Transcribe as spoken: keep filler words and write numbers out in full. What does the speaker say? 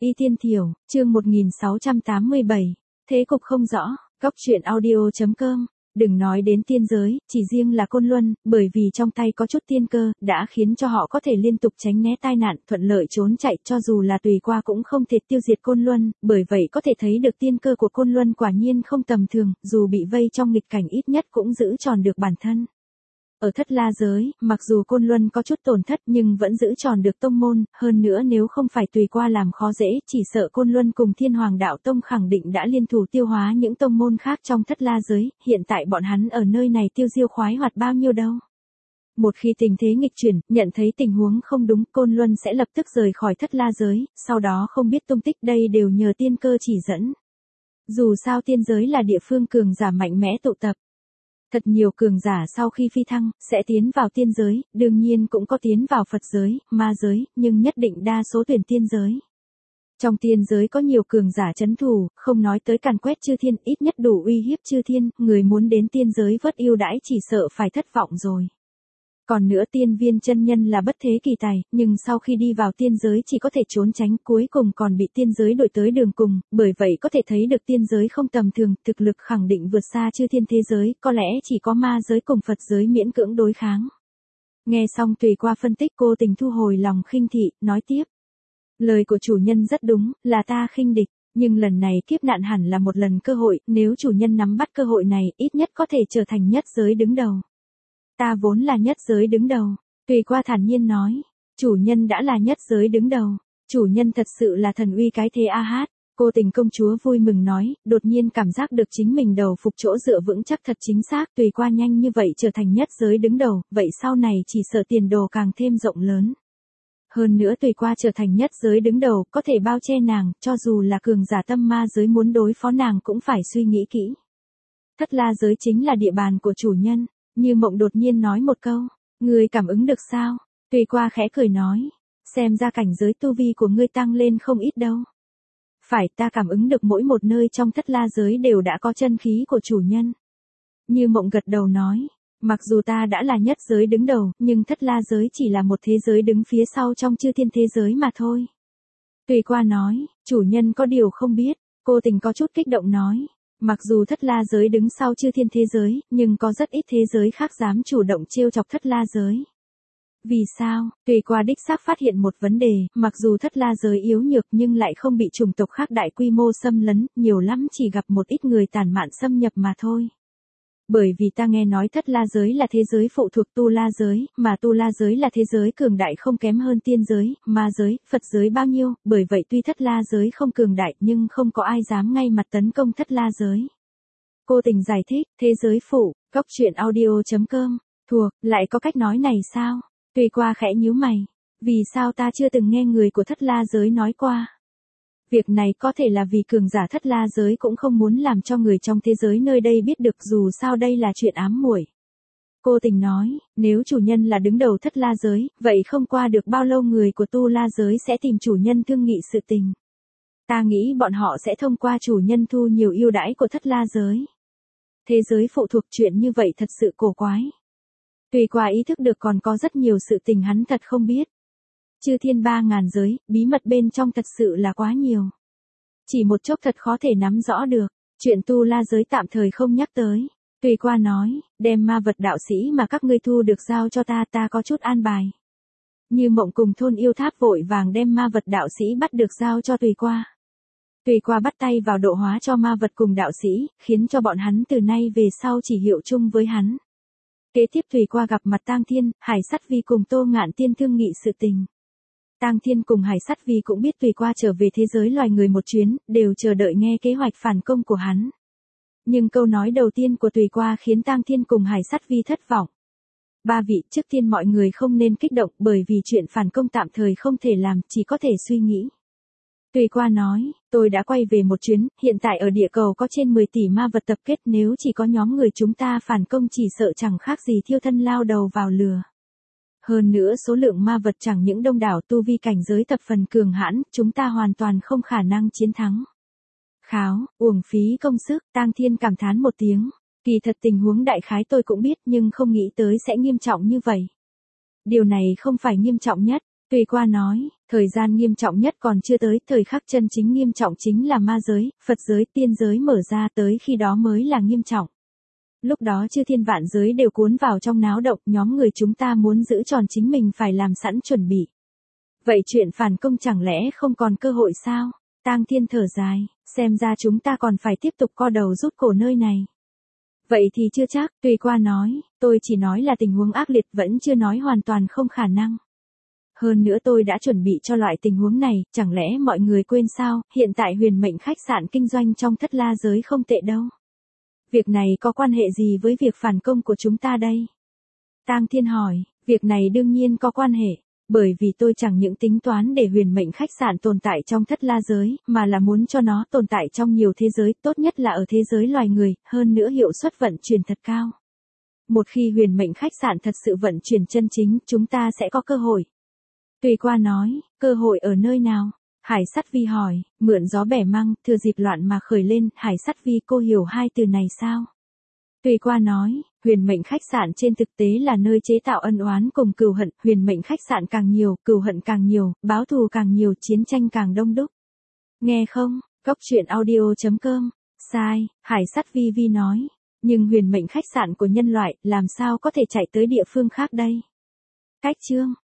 Y Tiên Thiểu, chương một nghìn sáu trăm tám mươi bảy, thế cục không rõ, góc truyện audio.com. Đừng nói đến tiên giới, chỉ riêng là Côn Luân, bởi vì trong tay có chút tiên cơ, đã khiến cho họ có thể liên tục tránh né tai nạn, thuận lợi trốn chạy, cho dù là tùy qua cũng không thể tiêu diệt Côn Luân, bởi vậy có thể thấy được tiên cơ của Côn Luân quả nhiên không tầm thường, dù bị vây trong nghịch cảnh ít nhất cũng giữ tròn được bản thân. Ở Thất La giới, mặc dù Côn Luân có chút tổn thất nhưng vẫn giữ tròn được tông môn, hơn nữa nếu không phải tùy qua làm khó dễ, chỉ sợ Côn Luân cùng Thiên Hoàng Đạo Tông khẳng định đã liên thủ tiêu hóa những tông môn khác trong Thất La giới, hiện tại bọn hắn ở nơi này tiêu diêu khoái hoạt bao nhiêu đâu. Một khi tình thế nghịch chuyển, nhận thấy tình huống không đúng, Côn Luân sẽ lập tức rời khỏi Thất La giới, sau đó không biết tung tích, đây đều nhờ tiên cơ chỉ dẫn. Dù sao tiên giới là địa phương cường giả mạnh mẽ tụ tập. Thật nhiều cường giả sau khi phi thăng, sẽ tiến vào tiên giới, đương nhiên cũng có tiến vào Phật giới, ma giới, nhưng nhất định đa số tuyển tiên giới. Trong tiên giới có nhiều cường giả chấn thủ, không nói tới càn quét chư thiên, ít nhất đủ uy hiếp chư thiên, người muốn đến tiên giới vớt ưu đãi chỉ sợ phải thất vọng rồi. Còn nữa tiên viên chân nhân là bất thế kỳ tài, nhưng sau khi đi vào tiên giới chỉ có thể trốn tránh, cuối cùng còn bị tiên giới đuổi tới đường cùng, bởi vậy có thể thấy được tiên giới không tầm thường, thực lực khẳng định vượt xa chư thiên thế giới, có lẽ chỉ có ma giới cùng Phật giới miễn cưỡng đối kháng. Nghe xong tùy qua phân tích, cô tình thu hồi lòng khinh thị, nói tiếp. Lời của chủ nhân rất đúng, là ta khinh địch, nhưng lần này kiếp nạn hẳn là một lần cơ hội, nếu chủ nhân nắm bắt cơ hội này, ít nhất có thể trở thành nhất giới đứng đầu. Ta vốn là nhất giới đứng đầu, tùy qua thản nhiên nói, chủ nhân đã là nhất giới đứng đầu, chủ nhân thật sự là thần uy cái thế a hát, cô tình công chúa vui mừng nói, đột nhiên cảm giác được chính mình đầu phục chỗ dựa vững chắc thật chính xác, tùy qua nhanh như vậy trở thành nhất giới đứng đầu, vậy sau này chỉ sợ tiền đồ càng thêm rộng lớn. Hơn nữa tùy qua trở thành nhất giới đứng đầu, có thể bao che nàng, cho dù là cường giả tâm ma giới muốn đối phó nàng cũng phải suy nghĩ kỹ. Thất La giới chính là địa bàn của chủ nhân. Như Mộng đột nhiên nói một câu, ngươi cảm ứng được sao? Tùy qua khẽ cười nói, xem ra cảnh giới tu vi của ngươi tăng lên không ít đâu. Phải, ta cảm ứng được mỗi một nơi trong Thất La giới đều đã có chân khí của chủ nhân. Như Mộng gật đầu nói, mặc dù ta đã là nhất giới đứng đầu, nhưng Thất La giới chỉ là một thế giới đứng phía sau trong chư thiên thế giới mà thôi. Tùy qua nói, chủ nhân có điều không biết, cô tình có chút kích động nói. Mặc dù Thất La giới đứng sau chư thiên thế giới, nhưng có rất ít thế giới khác dám chủ động trêu chọc Thất La giới. Vì sao? Tùy qua đích xác phát hiện một vấn đề, mặc dù Thất La giới yếu nhược nhưng lại không bị chủng tộc khác đại quy mô xâm lấn, nhiều lắm chỉ gặp một ít người tàn mạn xâm nhập mà thôi. Bởi vì ta nghe nói Thất La giới là thế giới phụ thuộc Tu La giới, mà Tu La giới là thế giới cường đại không kém hơn tiên giới, ma giới, Phật giới bao nhiêu, bởi vậy tuy Thất La giới không cường đại nhưng không có ai dám ngay mặt tấn công Thất La giới. Cô tình giải thích, thế giới phụ, góc truyện audio.com, thuộc, lại có cách nói này sao? Tùy qua khẽ nhíu mày, vì sao ta chưa từng nghe người của Thất La giới nói qua? Việc này có thể là vì cường giả Thất La giới cũng không muốn làm cho người trong thế giới nơi đây biết được, dù sao đây là chuyện ám muội. Cô tình nói, nếu chủ nhân là đứng đầu Thất La giới, vậy không qua được bao lâu người của Tu La giới sẽ tìm chủ nhân thương nghị sự tình. Ta nghĩ bọn họ sẽ thông qua chủ nhân thu nhiều ưu đãi của Thất La giới. Thế giới phụ thuộc chuyện như vậy thật sự cổ quái. Tùy qua ý thức được còn có rất nhiều sự tình hắn thật không biết. Chư thiên ba ngàn giới, bí mật bên trong thật sự là quá nhiều. Chỉ một chốc thật khó thể nắm rõ được, chuyện Tu La giới tạm thời không nhắc tới. Tùy qua nói, đem ma vật đạo sĩ mà các ngươi thu được giao cho ta, ta có chút an bài. Như Mộng cùng thôn yêu tháp vội vàng đem ma vật đạo sĩ bắt được giao cho tùy qua. Tùy qua bắt tay vào độ hóa cho ma vật cùng đạo sĩ, khiến cho bọn hắn từ nay về sau chỉ hiệu chung với hắn. Kế tiếp tùy qua gặp mặt Tang Thiên, Hải Sắt Vi cùng Tô Ngạn Tiên thương nghị sự tình. Tang Thiên cùng Hải Sắt Vi cũng biết tùy qua trở về thế giới loài người một chuyến, đều chờ đợi nghe kế hoạch phản công của hắn. Nhưng câu nói đầu tiên của tùy qua khiến Tang Thiên cùng Hải Sắt Vi thất vọng. Ba vị, trước tiên mọi người không nên kích động, bởi vì chuyện phản công tạm thời không thể làm, chỉ có thể suy nghĩ. Tùy qua nói, tôi đã quay về một chuyến, hiện tại ở địa cầu có trên mười tỷ ma vật tập kết, nếu chỉ có nhóm người chúng ta phản công chỉ sợ chẳng khác gì thiêu thân lao đầu vào lửa. Hơn nữa số lượng ma vật chẳng những đông đảo, tu vi cảnh giới thập phần cường hãn, chúng ta hoàn toàn không khả năng chiến thắng. Kháo, uổng phí công sức, Tang Thiên cảm thán một tiếng, kỳ thật tình huống đại khái tôi cũng biết nhưng không nghĩ tới sẽ nghiêm trọng như vậy. Điều này không phải nghiêm trọng nhất, Tùy Qua nói, thời gian nghiêm trọng nhất còn chưa tới, thời khắc chân chính nghiêm trọng chính là ma giới, Phật giới, tiên giới mở ra, tới khi đó mới là nghiêm trọng. Lúc đó chư thiên vạn giới đều cuốn vào trong náo động, nhóm người chúng ta muốn giữ tròn chính mình phải làm sẵn chuẩn bị. Vậy chuyện phản công chẳng lẽ không còn cơ hội sao? Tang Thiên thở dài, xem ra chúng ta còn phải tiếp tục co đầu rút cổ nơi này. Vậy thì chưa chắc, Tùy Qua nói, tôi chỉ nói là tình huống ác liệt, vẫn chưa nói hoàn toàn không khả năng. Hơn nữa tôi đã chuẩn bị cho loại tình huống này, chẳng lẽ mọi người quên sao, hiện tại huyền mệnh khách sạn kinh doanh trong Thất La giới không tệ đâu. Việc này có quan hệ gì với việc phản công của chúng ta đây? Tang Thiên hỏi, việc này đương nhiên có quan hệ, bởi vì tôi chẳng những tính toán để huyền mệnh khách sạn tồn tại trong Thất La giới, mà là muốn cho nó tồn tại trong nhiều thế giới, tốt nhất là ở thế giới loài người, hơn nữa hiệu suất vận chuyển thật cao. Một khi huyền mệnh khách sạn thật sự vận chuyển chân chính, chúng ta sẽ có cơ hội. Tùy Qua nói, cơ hội ở nơi nào? Hải Sắt Vi hỏi, mượn gió bẻ măng, thừa dịp loạn mà khởi lên, Hải Sắt Vi cô hiểu hai từ này sao? Tùy Qua nói, huyền mệnh khách sạn trên thực tế là nơi chế tạo ân oán cùng cừu hận, huyền mệnh khách sạn càng nhiều, cừu hận càng nhiều, báo thù càng nhiều, chiến tranh càng đông đúc. Nghe không? Cốc truyện audio chấm com. Sai, Hải Sắt Vi Vi nói, nhưng huyền mệnh khách sạn của nhân loại làm sao có thể chạy tới địa phương khác đây? Cách chương